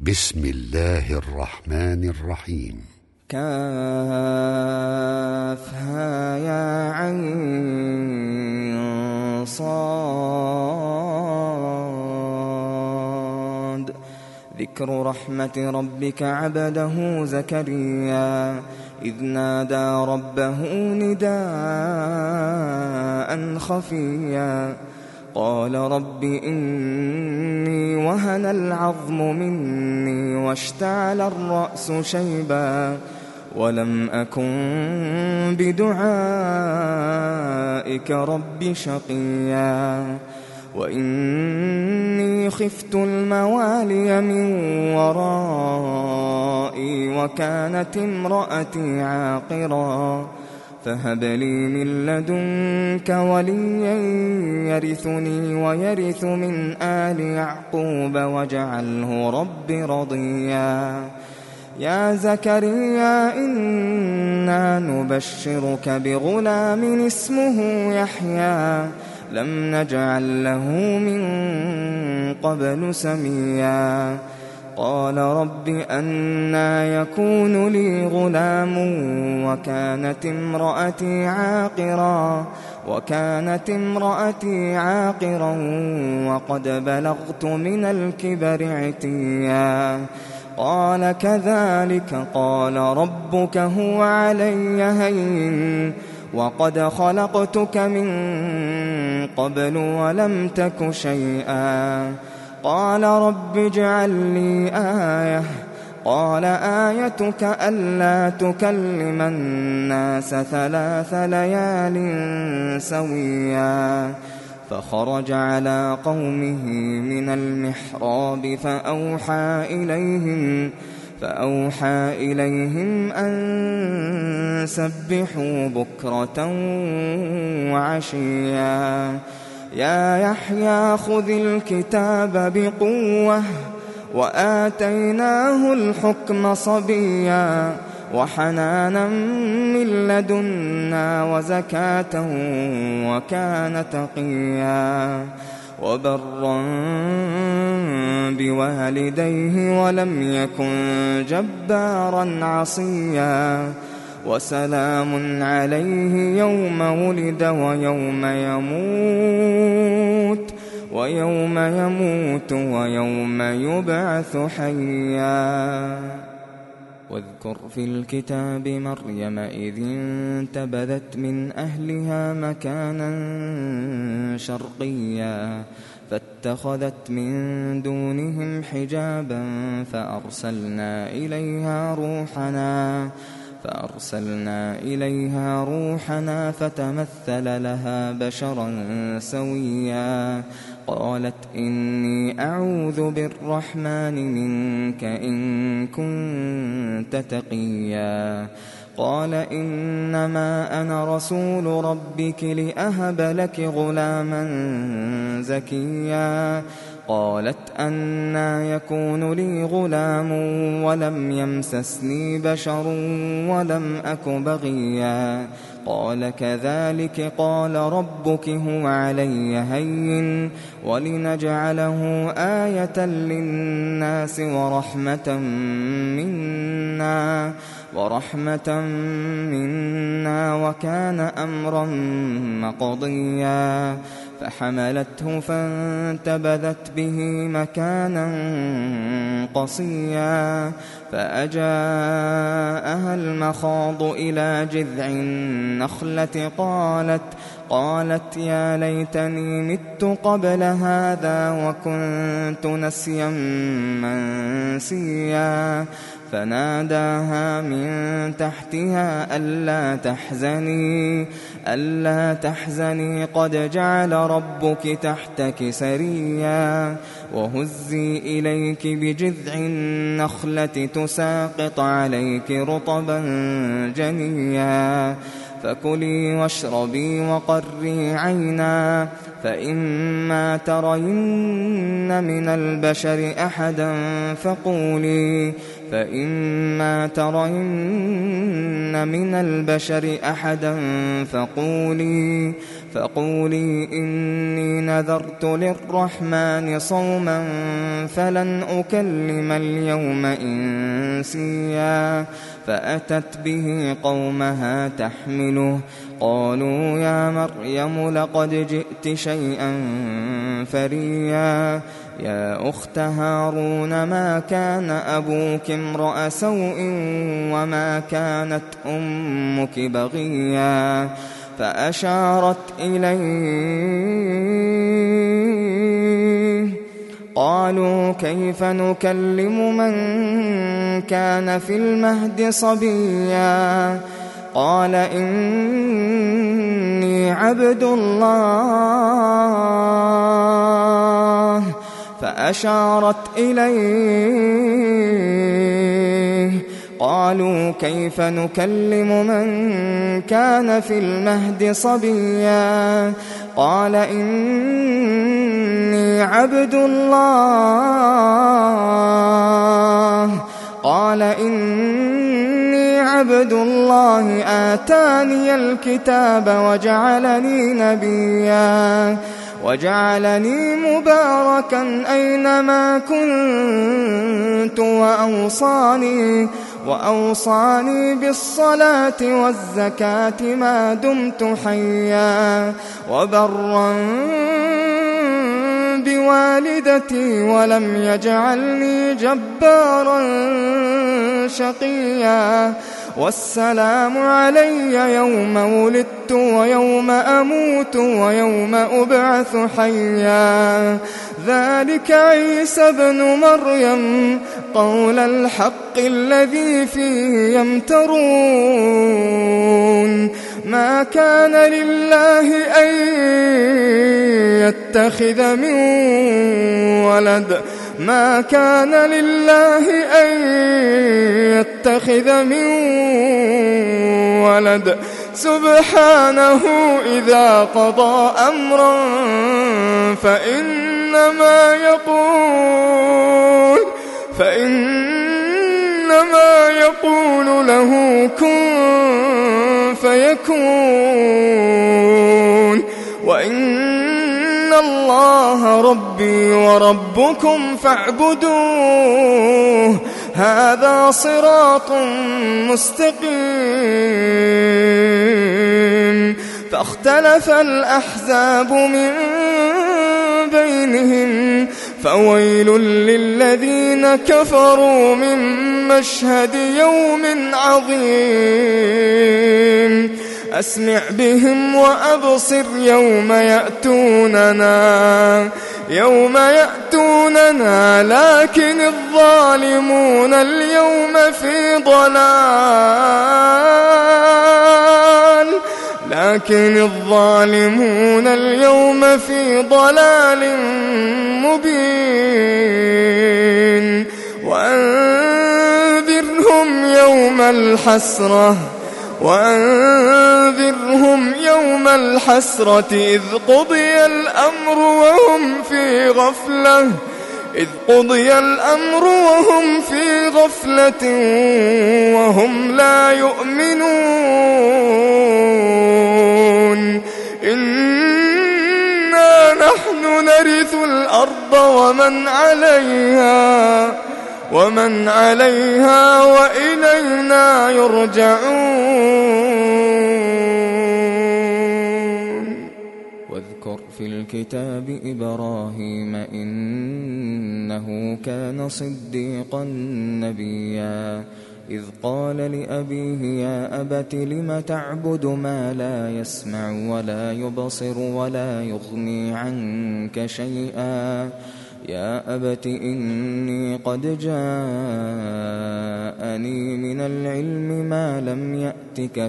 بسم الله الرحمن الرحيم. كافها يا عين صاد. ذكر رحمة ربك عبده زكريا إذ نادى ربه نداء خفيا قال رب إني وهن العظم مني واشتعل الرأس شيبا ولم أكن بدعائك رب شقيا وإني خفت الموالي من ورائي وكانت امرأتي عاقرا فهب لي من لدنك وليا يرثني ويرث من آل يعقوب واجعله رب رضيا. يا زكريا إنا نبشرك بغلام اسمه يحيى لم نجعل له من قبل سميا. قال رب أنى يكون لي غلام وكانت امرأتي عاقرا وقد بلغت من الكبر عتيا. قال كذلك قال ربك هو علي هين وقد خلقتك من قبل ولم تك شيئا. قال رب اجعل لي آية قال آيتك ألا تكلم الناس 3 ليال سويا. فخرج على قومه من المحراب فأوحى إليهم أن سبحوا بكرة وعشيا. يا يحيى خذ الكتاب بقوة وآتيناه الحكم صبيا وحنانا من لدنا وزكاة وكان تقيا وبرا بوالديه ولم يكن جبارا عصيا. وسلام عليه يوم ولد ويوم يموت ويوم يبعث حيا. واذكر في الكتاب مريم إذ انتبذت من أهلها مكانا شرقيا فاتخذت من دونهم حجابا فأرسلنا إليها روحنا فتمثل لها بشرا سويا. قالت إني أعوذ بالرحمن منك إن كنت تقيا. قال إنما أنا رسول ربك لأهب لك غلاما زكيا. قالت أنى يكون لي غلام ولم يمسسني بشر ولم أك بغيا. قال كذلك قال ربك هو علي هين ولنجعله آية للناس ورحمة منا وكان أمرا مقضيا. فحملته فانتبذت به مكانا قصيا فأجاءها المخاض إلى جذع النخلة قالت يا ليتني مت قبل هذا وكنت نسيا منسيا. فناداها من تحتها ألا تحزني قد جعل ربك تحتك سريا. وهزي إليك بجذع النخلة تساقط عليك رطبا جنيا. فكلي واشربي وقري عينا فإما ترين من البشر أحدا فقولي إني نذرت للرحمن صوما فلن أكلم اليوم إنسيا فأتت به قومها تحمله قالوا يا مريم لقد جئت شيئا فريا يا أخت هارون ما كان أبوك امرأ سوء وما كانت أمك بغيا فأشارت إليه قالوا كيف نكلم من كان في المهد صبيا قال إني عبد الله فأشارت إليه قالوا كيف نكلم من كان في المهد صبيا قال إني عبد الله آتاني الكتاب وجعلني نبيا وجعلني مباركا أينما كنت وأوصاني بالصلاة والزكاة ما دمت حيا وبرا بوالدتي ولم يجعلني جبارا شقيا والسلام علي يوم ولدت ويوم أموت ويوم أبعث حيا ذلك عيسى ابن مريم قول الحق الذي فيه يمترون ما كان لله أن يتخذ من ولد سبحانه إذا قضى أمرا فإنما يقول له كن فيكون وإن الله ربي وربكم فاعبدوه هذا صراط مستقيم فاختلف الأحزاب من بينهم فويل للذين كفروا من مشهد يوم عظيم أسمع بهم وأبصر يوم يأتوننا لكن الظالمون اليوم في ضلال مبين وأنذرهم يوم الحسرة إذ قضي الأمر وهم في غفلة وهم لا يؤمنون إنا نحن نرث الأرض ومن عليها وإلينا يرجعون واذكر في الكتاب إبراهيم إنه كان صديقا نبيا إذ قال لأبيه يا أبت لم تعبد ما لا يسمع ولا يبصر ولا يغني عنك شيئا يا أبت إني قد جاءني من العلم ما لم يأتك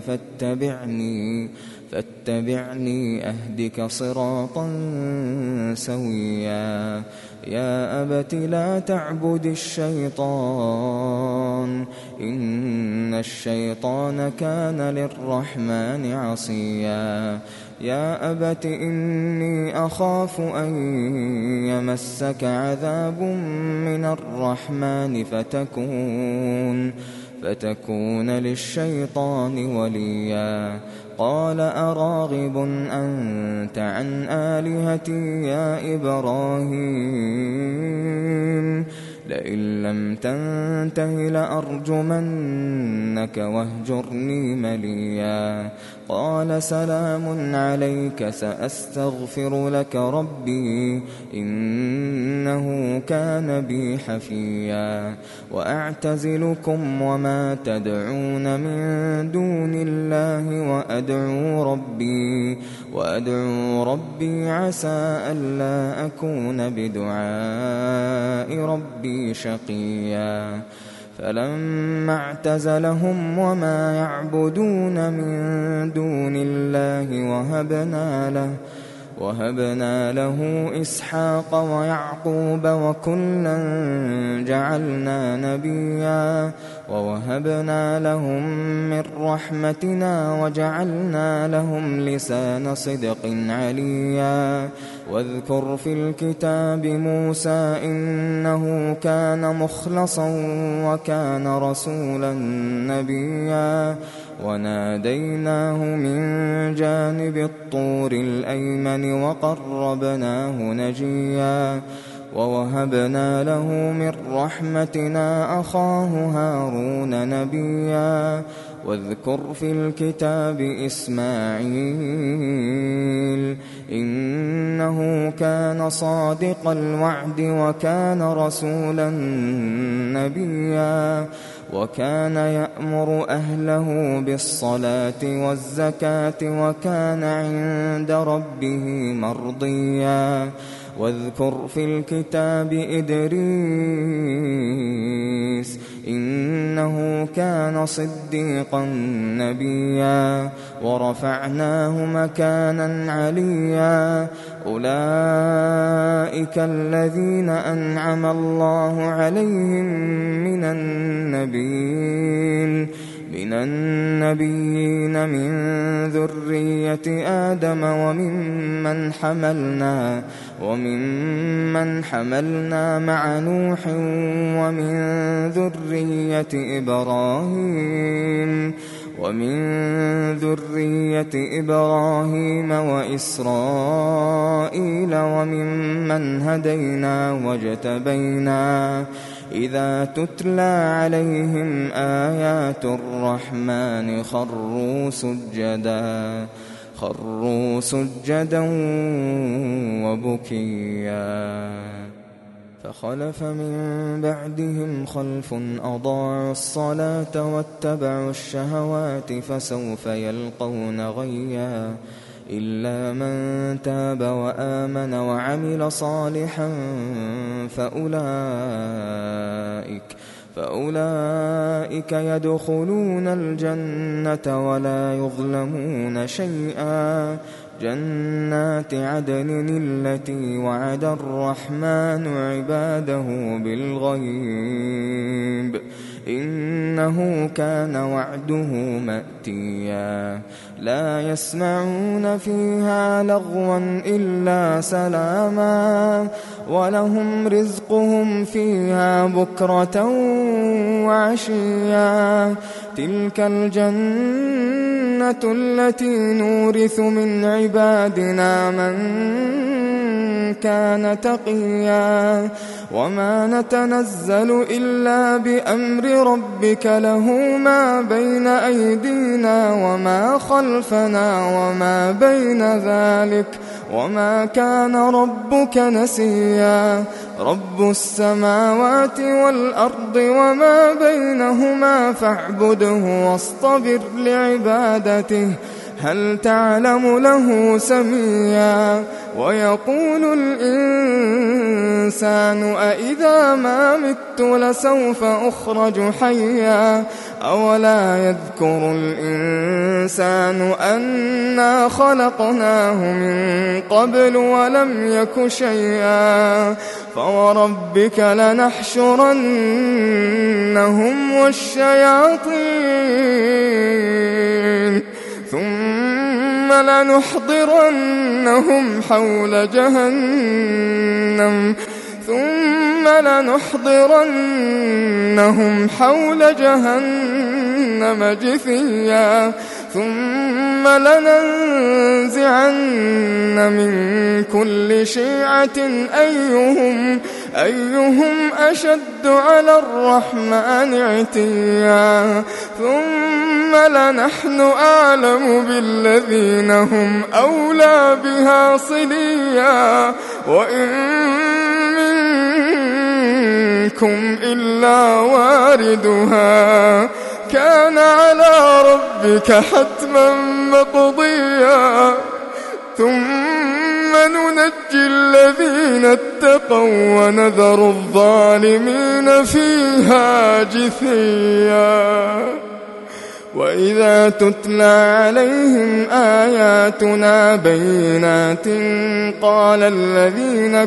فاتبعني أهدك صراطا سويا يا أبت لا تعبد الشيطان إن الشيطان كان للرحمن عصيا يا أبت إني أخاف أن يمسك عذاب من الرحمن فتكون للشيطان وليا. قال أراغب أنت عن آلهتي يا إبراهيم لئن لم تنته لأرجمنك واهجرني مليا. قال سلام عليك سأستغفر لك ربي إنه كان بي حفيا. وأعتزلكم وما تدعون من دون الله وأدعو ربي عسى ألا أكون بدعاء ربي شقيا. فلما اعتزلهم وما يعبدون من دون الله وهبنا له إسحاق ويعقوب وكلا جعلنا نبيا. ووهبنا لهم من رحمتنا وجعلنا لهم لسان صدق عليا. واذكر في الكتاب موسى إنه كان مخلصا وكان رسولا نبيا. وناديناه من جانب الطور الأيمن وقربناه نجيا. ووهبنا له من رحمتنا أخاه هارون نبيا. واذكر في الكتاب إسماعيل إنه كان صادق الوعد وكان رسولا نبيا. وكان يأمر أهله بالصلاة والزكاة وكان عند ربه مرضيا. واذكر في الكتاب إدريس إنه كان صديقا نبيا. ورفعناه مكانا عليا. أولئك الذين أنعم الله عليهم من النبيين من ذرية آدم وممن حملنا مع نوح ومن ذرية إبراهيم وإسرائيل وممن هدينا واجتبينا. إذا تتلى عليهم آيات الرحمن خروا سجدا وبكيا. فخلف من بعدهم خلف أضاعوا الصلاة واتبعوا الشهوات فسوف يلقون غيا. إلا من تاب وآمن وعمل صالحا فأولئك يدخلون الجنة ولا يظلمون شيئا. جنات عدن التي وعد الرحمن عباده بالغيب إنه كان وعده مأتيا. لا يسمعون فيها لغوا إلا سلاما ولهم رزقهم فيها بكرة وعشيا. تلك الجنة التي نورث من عبادنا من كان تقيا. وما نتنزل إلا بأمر ربك له ما بين أيدينا وما خلفنا وما بين ذلك وما كان ربك نسيا. رب السماوات والأرض وما بينهما فاعبده واصطبر لعبادته هل تعلم له سميا. ويقول الإنسان أإذا ما مت لسوف أخرج حيا. أولا يذكر الإنسان أنا خلقناه من قبل ولم يك شيئا. فوربك لنحشرنهم والشياطين ثم لنحضرنهم حول جهنم ثم لنحضرنهم حول جهنم جثيا ثم لننزعن من كل شيعة أيهم أشد على الرحمن عتيا ثم لنحن أعلم بالذين هم أولى بها صليا وإن منكم إلا واردها كان على ربك حتما مقضيا ثم ننجي الذين اتقوا ونذر الظالمين فيها جثيا وإذا تتلى عليهم آياتنا بينات قال الذين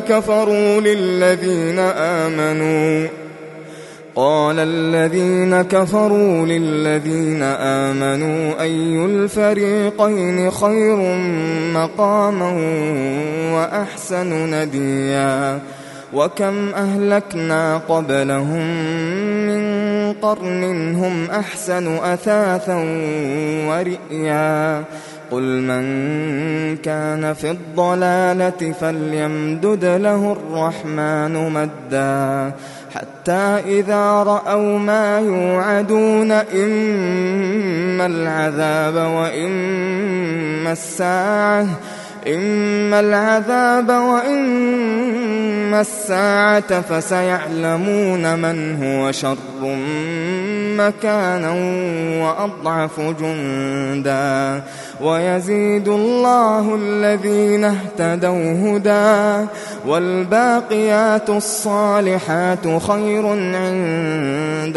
كفروا للذين آمنوا أي الفريقين خير مقاما وأحسن نديا وكم أهلكنا قبلهم من قرن هم أحسن أثاثا ورئيا قل من كان في الضلالة فليمدد له الرحمن مدا حتى إذا رأوا ما يوعدون إما العذاب وإما الساعة فسيعلمون من هو شر مكانا وأضعف جندا ويزيد الله الذين اهتدوا هدى والباقيات الصالحات خير عند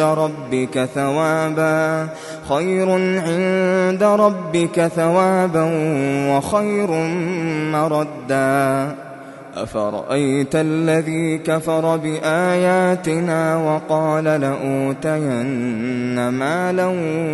ربك ثوابا وخير مردا أفرأيت الذي كفر بآياتنا وقال لأوتين مالا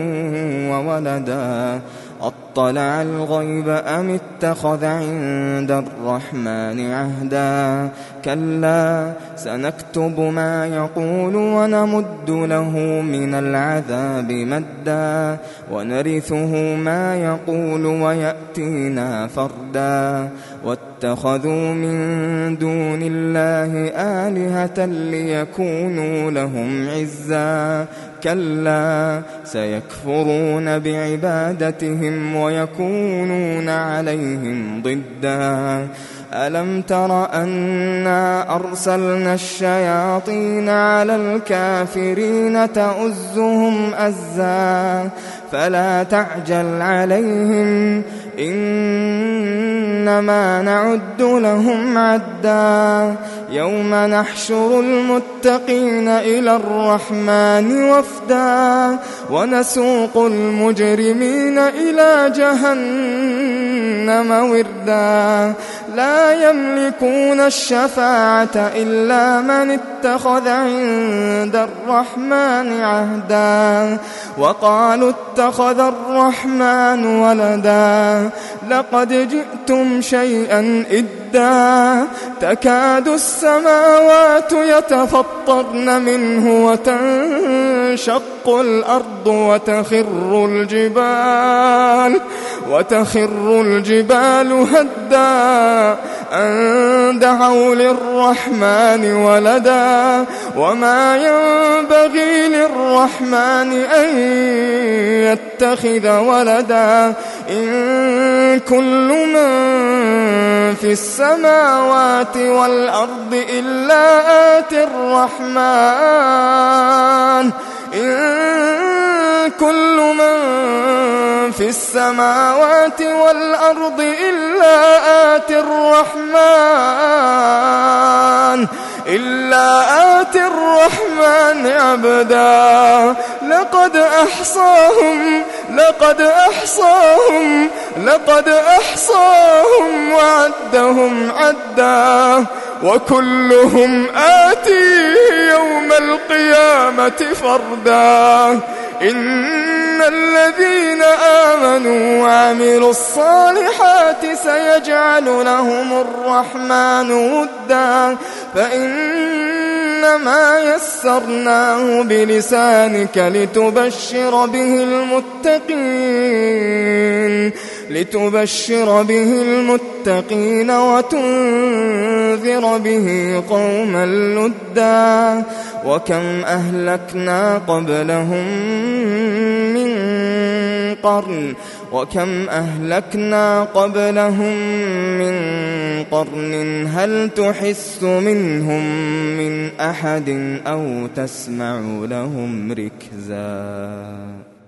وولدا أطلع الغيب أم اتخذ عند الرحمن عهدا كلا سنكتب ما يقول ونمد له من العذاب مدا ونرثه ما يقول ويأتينا فردا واتخذوا من دون الله آلهة ليكونوا لهم عزا كلا سيكفرون بعبادتهم ويكونون عليهم ضدا ألم تر أنا أرسلنا الشياطين على الكافرين تؤزهم أزا فلا تعجل عليهم إنما نعد لهم عدا يوم نحشر المتقين إلى الرحمن وفدا ونسوق المجرمين إلى جهنم وردا لا يملكون الشفاعة إلا من اتخذ عند الرحمن عهدا وقالوا اتخذ الرحمن ولدا لقد جئتم شيئا إدا تكاد السماوات يتفطرن منه وتنشق الأرض وتخر الجبال هدا أن دعوا للرحمن ولدا وما ينبغي للرحمن أن يتخذ ولدا إن كل من في السماوات والأرض إلا آتي الرحمن كل من في السماوات والأرض إلا آتي الرحمن عبدا لقد أحصاهم وعدهم عدا وكلهم آتيه يوم القيامة فردا إن الذين آمنوا وعملوا الصالحات سيجعل لهم الرحمن ودا فإن فإنما يسرناه بلسانك لتبشر به المتقين وتنذر به قوما لدا. وكم أهلكنا قبلهم من قرن هل تحس منهم من أحد أو تسمع لهم ركزا.